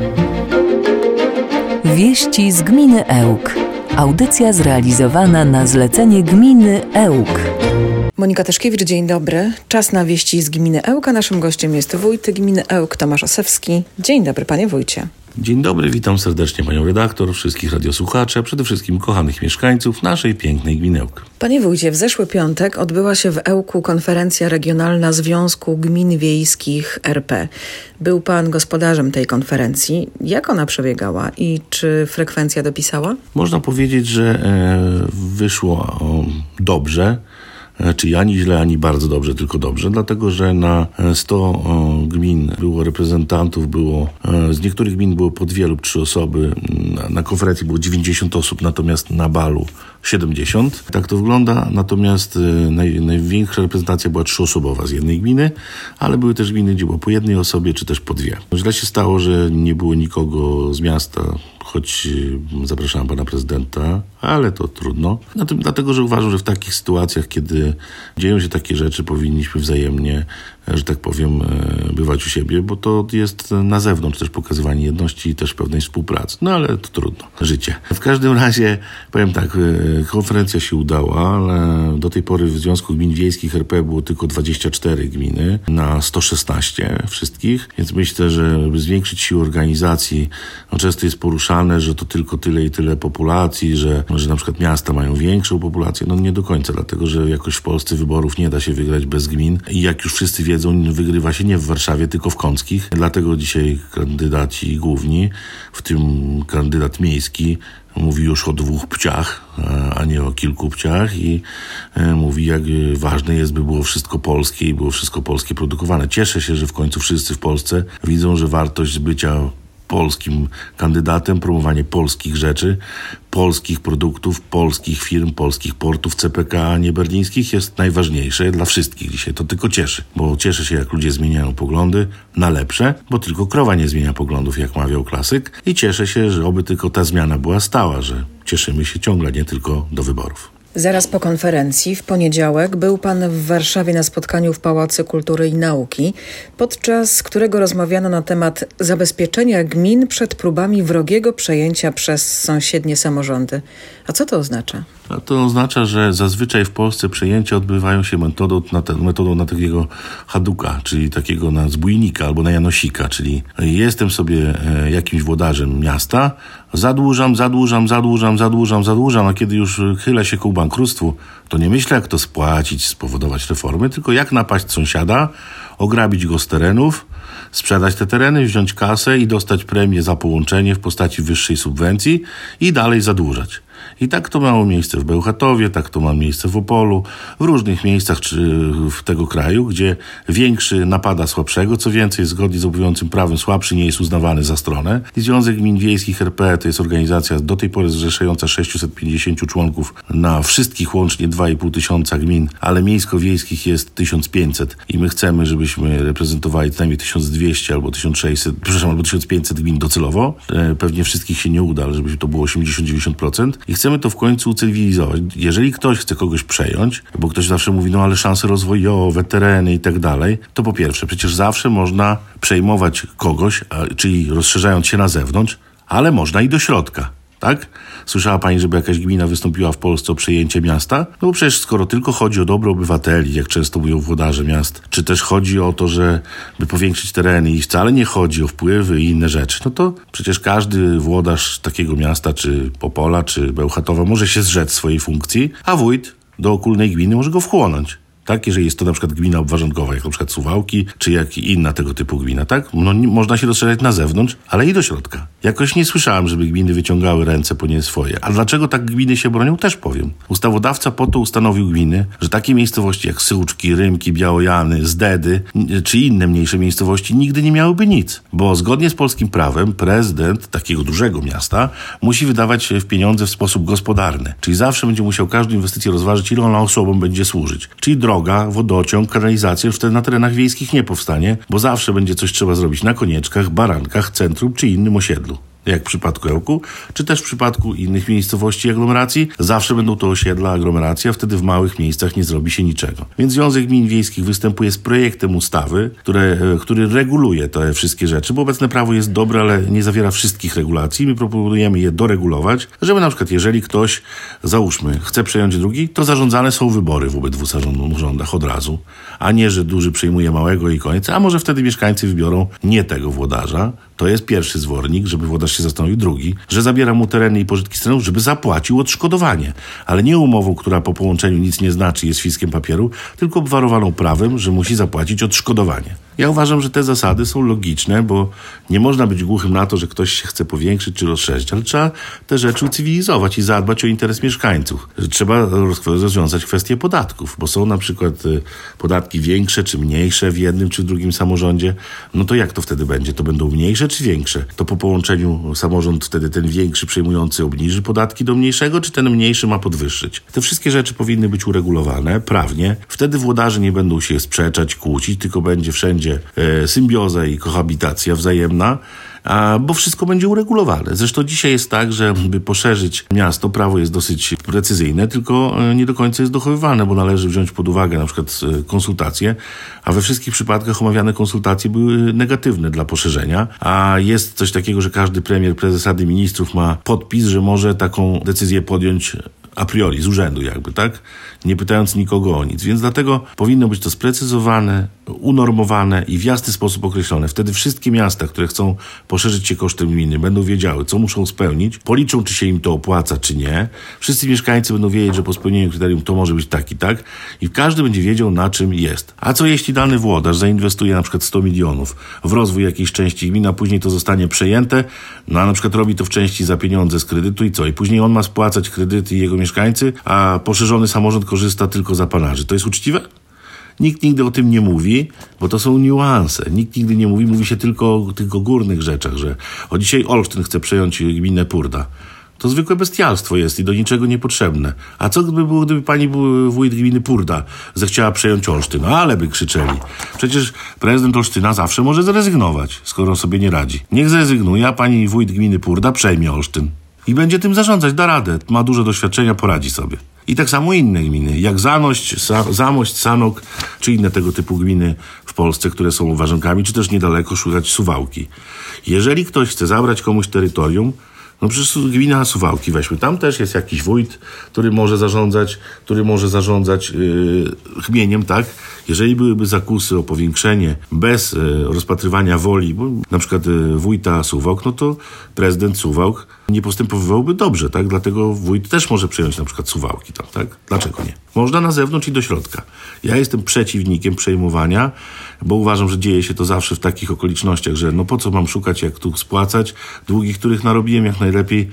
Wieści z gminy Ełk. Audycja zrealizowana na zlecenie gminy Ełk. Monika Tyszkiewicz, dzień dobry. Czas na wieści z gminy Ełk, a naszym gościem jest wójt gminy Ełk, Tomasz Osewski. Dzień dobry, panie wójcie. Dzień dobry, witam serdecznie panią redaktor, wszystkich radiosłuchaczy, a przede wszystkim kochanych mieszkańców naszej pięknej gminy Ełk. Panie wójcie, w zeszły piątek odbyła się w Ełku konferencja regionalna Związku Gmin Wiejskich RP. Był pan gospodarzem tej konferencji. Jak ona przebiegała i czy frekwencja dopisała? Można powiedzieć, że wyszło dobrze. Czyli ani źle, ani bardzo dobrze, tylko dobrze, dlatego że na 100 gmin było reprezentantów, z niektórych gmin było po 2 lub 3 osoby, na konferencji było 90 osób, natomiast na balu 70. Tak to wygląda, natomiast największa reprezentacja była 3-osobowa z jednej gminy, ale były też gminy, gdzie było po 1 osobie, czy też po 2. Źle się stało, że nie było nikogo z miasta, choć zapraszałem pana prezydenta, ale to trudno. Dlatego, że uważam, że w takich sytuacjach, kiedy dzieją się takie rzeczy, powinniśmy wzajemnie, że tak powiem, bywać u siebie, bo to jest na zewnątrz też pokazywanie jedności i też pewnej współpracy. No ale to trudno. Życie. W każdym razie, powiem tak, konferencja się udała, ale do tej pory w Związku Gmin Wiejskich RP było tylko 24 gminy na 116 wszystkich, więc myślę, że żeby zwiększyć siłę organizacji, często jest poruszane, że to tylko tyle i tyle populacji, że na przykład miasta mają większą populację. No nie do końca, dlatego że jakoś w Polsce wyborów nie da się wygrać bez gmin i jak już wszyscy wiedzą, wygrywa się nie w Warszawie, tylko w Kąckich. Dlatego dzisiaj kandydaci główni, w tym kandydat miejski, mówi już o 2 pciach, a nie o kilku pciach i mówi, jak ważne jest, by było wszystko polskie i było wszystko polskie produkowane. Cieszę się, że w końcu wszyscy w Polsce widzą, że wartość bycia polskim kandydatem, promowanie polskich rzeczy, polskich produktów, polskich firm, polskich portów CPK, a nie berlińskich jest najważniejsze dla wszystkich dzisiaj. To tylko cieszy, bo cieszę się, jak ludzie zmieniają poglądy na lepsze, bo tylko krowa nie zmienia poglądów, jak mawiał klasyk, i cieszę się, że oby tylko ta zmiana była stała, że cieszymy się ciągle, nie tylko do wyborów. Zaraz po konferencji, w poniedziałek, był pan w Warszawie na spotkaniu w Pałacu Kultury i Nauki, podczas którego rozmawiano na temat zabezpieczenia gmin przed próbami wrogiego przejęcia przez sąsiednie samorządy. A co to oznacza? To oznacza, że zazwyczaj w Polsce przejęcia odbywają się metodą na takiego haduka, czyli takiego na zbójnika albo na janosika, czyli jestem sobie jakimś włodarzem miasta, zadłużam, a kiedy już chylę się ku bankructwu, to nie myślę, jak to spłacić, spowodować reformy, tylko jak napaść sąsiada, ograbić go z terenów, sprzedać te tereny, wziąć kasę i dostać premię za połączenie w postaci wyższej subwencji i dalej zadłużać. I tak to miało miejsce w Bełchatowie, tak to ma miejsce w Opolu, w różnych miejscach w tego kraju, gdzie większy napada słabszego, co więcej, zgodnie z obowiązującym prawem słabszy nie jest uznawany za stronę. I Związek Gmin Wiejskich RP to jest organizacja do tej pory zrzeszająca 650 członków na wszystkich łącznie 2,5 tysiąca gmin, ale miejsko-wiejskich jest 1500 i my chcemy, żebyśmy reprezentowali co najmniej 1200 albo 1500 gmin docelowo. Pewnie wszystkich się nie uda, ale żeby to było 80-90%. I chcemy to w końcu ucywilizować. Jeżeli ktoś chce kogoś przejąć, bo ktoś zawsze mówi, no ale szanse rozwojowe, tereny i tak dalej, to po pierwsze, przecież zawsze można przejmować kogoś, czyli rozszerzając się na zewnątrz, ale można i do środka. Tak? Słyszała pani, żeby jakaś gmina wystąpiła w Polsce o przejęcie miasta? No bo przecież skoro tylko chodzi o dobro obywateli, jak często mówią włodarze miast, czy też chodzi o to, żeby powiększyć tereny i wcale nie chodzi o wpływy i inne rzeczy, no to przecież każdy włodarz takiego miasta, czy Opola, czy Bełchatowa może się zrzec swojej funkcji, a wójt do okulnej gminy może go wchłonąć. Tak, jeżeli jest to na przykład gmina obwarzankowa, jak na przykład Suwałki, czy jak inna tego typu gmina, tak? No, można się rozszerzać na zewnątrz, ale i do środka. Jakoś nie słyszałem, żeby gminy wyciągały ręce po nie swoje. A dlaczego tak gminy się bronią, też powiem. Ustawodawca po to ustanowił gminy, że takie miejscowości jak Syłczki, Rymki, Białojany, Zdedy, czy inne mniejsze miejscowości nigdy nie miałyby nic. Bo zgodnie z polskim prawem prezydent takiego dużego miasta musi wydawać pieniądze w sposób gospodarny. Czyli zawsze będzie musiał każdą inwestycję rozważyć, ile ona osobom będzie służyć. Czyli droga, wodociąg, kanalizacja już wtedy na terenach wiejskich nie powstanie, bo zawsze będzie coś trzeba zrobić na Konieczkach, Barankach, centrum czy innym osiedlu. jak w przypadku Ełku, czy też w przypadku innych miejscowości i aglomeracji, zawsze będą to osiedla, aglomeracja, wtedy w małych miejscach nie zrobi się niczego. Więc Związek Gmin Wiejskich występuje z projektem ustawy, który reguluje te wszystkie rzeczy, bo obecne prawo jest dobre, ale nie zawiera wszystkich regulacji. My proponujemy je doregulować, żeby na przykład jeżeli ktoś, załóżmy, chce przejąć drugi, to zarządzane są wybory w obydwu samorządach od razu, a nie, że duży przejmuje małego i koniec, a może wtedy mieszkańcy wybiorą nie tego włodarza. To jest pierwszy zwornik, żeby włodarz się zastanowił. Drugi, że zabiera mu tereny i pożytki z terenów, żeby zapłacił odszkodowanie. Ale nie umową, która po połączeniu nic nie znaczy, jest fiskiem papieru, tylko obwarowaną prawem, że musi zapłacić odszkodowanie. Ja uważam, że te zasady są logiczne, bo nie można być głuchym na to, że ktoś się chce powiększyć czy rozszerzyć, ale trzeba te rzeczy ucywilizować i zadbać o interes mieszkańców. Trzeba rozwiązać kwestię podatków, bo są na przykład podatki większe czy mniejsze w jednym czy drugim samorządzie. No to jak to wtedy będzie? To będą mniejsze czy większe? To po połączeniu samorząd wtedy ten większy przejmujący obniży podatki do mniejszego, czy ten mniejszy ma podwyższyć? Te wszystkie rzeczy powinny być uregulowane prawnie. Wtedy włodarze nie będą się sprzeczać, kłócić, tylko będzie wszędzie symbioza i kohabitacja wzajemna, bo wszystko będzie uregulowane. Zresztą dzisiaj jest tak, że by poszerzyć miasto, prawo jest dosyć precyzyjne, tylko nie do końca jest dochowywane, bo należy wziąć pod uwagę na przykład konsultacje, a we wszystkich przypadkach omawiane konsultacje były negatywne dla poszerzenia, a jest coś takiego, że każdy premier, prezes Rady Ministrów ma podpis, że może taką decyzję podjąć a priori, z urzędu jakby, tak? Nie pytając nikogo o nic. Więc dlatego powinno być to sprecyzowane, unormowane i w jasny sposób określone. Wtedy wszystkie miasta, które chcą poszerzyć się kosztem gminy, będą wiedziały, co muszą spełnić, policzą, czy się im to opłaca, czy nie. Wszyscy mieszkańcy będą wiedzieć, że po spełnieniu kryterium to może być tak i tak i każdy będzie wiedział, na czym jest. A co jeśli dany włodarz zainwestuje na przykład 100 milionów w rozwój jakiejś części gminy, a później to zostanie przejęte, no a na przykład robi to w części za pieniądze z kredytu i co? I później on ma spłacać kredyty i jego mieszkańcy, a poszerzony samorząd korzysta tylko z apanarzy. To jest uczciwe? Nikt nigdy o tym nie mówi, bo to są niuanse. Nikt nigdy nie mówi, mówi się tylko o tych górnych rzeczach, że dzisiaj Olsztyn chce przejąć gminę Purda. To zwykłe bestialstwo jest i do niczego niepotrzebne. A co by było, gdyby pani wójt gminy Purda zechciała przejąć Olsztyn? No ale by krzyczeli. Przecież prezydent Olsztyna zawsze może zrezygnować, skoro sobie nie radzi. Niech zrezygnuje, a pani wójt gminy Purda przejmie Olsztyn. I będzie tym da radę. Ma dużo doświadczenia, poradzi sobie. I tak samo inne gminy, jak Zamość, Sanok, czy inne tego typu gminy w Polsce, które są ważonkami, czy też niedaleko szukać Suwałki. Jeżeli ktoś chce zabrać komuś terytorium, no przecież gmina Suwałki weźmy. Tam też jest jakiś wójt, który może zarządzać chmieniem, tak? Jeżeli byłyby zakusy o powiększenie bez rozpatrywania woli, bo na przykład wójta Suwałk, no to prezydent Suwałk nie postępowałby dobrze, tak? Dlatego wójt też może przejąć na przykład Suwałki tam, tak? Dlaczego nie? Można na zewnątrz i do środka. Ja jestem przeciwnikiem przejmowania, bo uważam, że dzieje się to zawsze w takich okolicznościach, że no po co mam szukać, jak tu spłacać długi, których narobiłem, jak najlepiej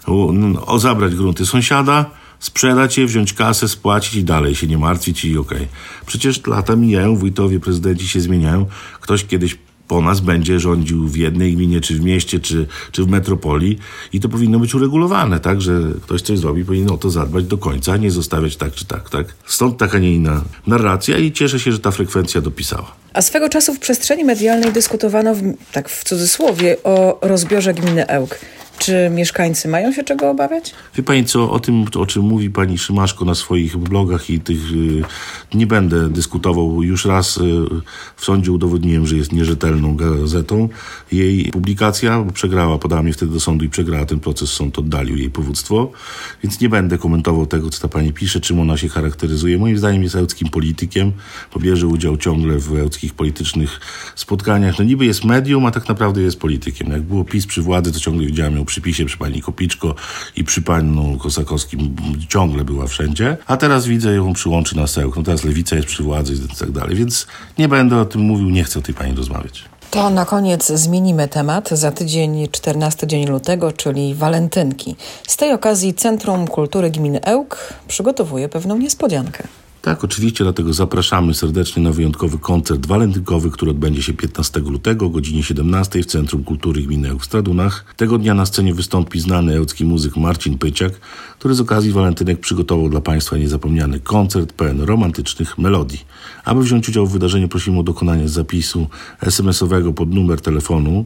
zabrać grunty sąsiada, sprzedać je, wziąć kasę, spłacić i dalej się nie martwić i okej. Przecież lata mijają, wójtowie, prezydenci się zmieniają. Ktoś kiedyś po nas będzie rządził w jednej gminie, czy w mieście, czy w metropolii i to powinno być uregulowane, tak, że ktoś coś zrobi, powinien o to zadbać do końca, nie zostawiać tak czy tak, tak. Stąd taka, nie inna narracja i cieszę się, że ta frekwencja dopisała. A swego czasu w przestrzeni medialnej dyskutowano, tak w cudzysłowie, o rozbiorze gminy Ełk. Czy mieszkańcy mają się czego obawiać? Wie pani co, o tym, o czym mówi pani Szymaszko na swoich blogach i tych nie będę dyskutował. Już raz w sądzie udowodniłem, że jest nierzetelną gazetą. Jej publikacja przegrała, podała mnie wtedy do sądu i przegrała ten proces. Sąd oddalił jej powództwo, więc nie będę komentował tego, co ta pani pisze, czym ona się charakteryzuje. Moim zdaniem jest ełckim politykiem, pobierze udział ciągle w ełckich politycznych spotkaniach. No niby jest medium, a tak naprawdę jest politykiem. Jak było PiS przy władzy, to ciągle widziałem ją przy PiSie, przy pani Kopiczko i przy panu Kosakowskim ciągle była wszędzie, a teraz widzę ją przyłączy na Ełk. No teraz Lewica jest przy władzy i tak dalej, więc nie będę o tym mówił, nie chcę o tej pani rozmawiać. To na koniec zmienimy temat. Za tydzień 14 dzień lutego, czyli walentynki. Z tej okazji Centrum Kultury Gminy Ełk przygotowuje pewną niespodziankę. Tak, oczywiście, dlatego zapraszamy serdecznie na wyjątkowy koncert walentynkowy, który odbędzie się 15 lutego o godzinie 17 w Centrum Kultury Gminy Ełk w Stradunach. Tego dnia na scenie wystąpi znany ełcki muzyk Marcin Pyciak, który z okazji walentynek przygotował dla Państwa niezapomniany koncert pełen romantycznych melodii. Aby wziąć udział w wydarzeniu, prosimy o dokonanie zapisu SMS-owego pod numer telefonu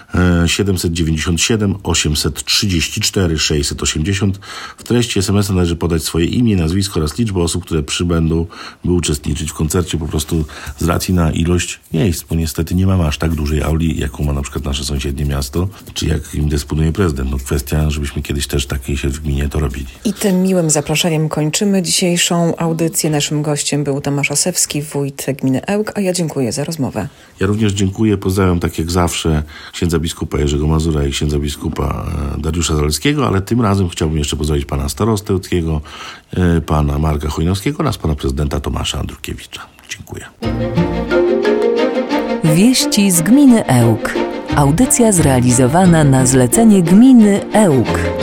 797 834 680. W treści SMS-a należy podać swoje imię, nazwisko oraz liczbę osób, które przybędą, by uczestniczyć w koncercie, po prostu z racji na ilość miejsc, bo niestety nie mamy aż tak dużej auli, jaką ma na przykład nasze sąsiednie miasto, czy jak im dysponuje prezydent. No kwestia, żebyśmy kiedyś też takiej się w gminie to robili. I tym miłym zaproszeniem kończymy dzisiejszą audycję. Naszym gościem był Tomasz Asewski, wójt gminy Ełk, a ja dziękuję za rozmowę. Ja również dziękuję, pozdrawiam tak jak zawsze księdza biskupa Jerzego Mazura i księdza biskupa Dariusza Zalewskiego, ale tym razem chciałbym jeszcze pozdrowić pana starostę ełckiego, pana Marka Chojnowskiego oraz pana prezydenta Tomasza Andrukiewicza. Dziękuję. Wieści z gminy Ełk. Audycja zrealizowana na zlecenie gminy Ełk.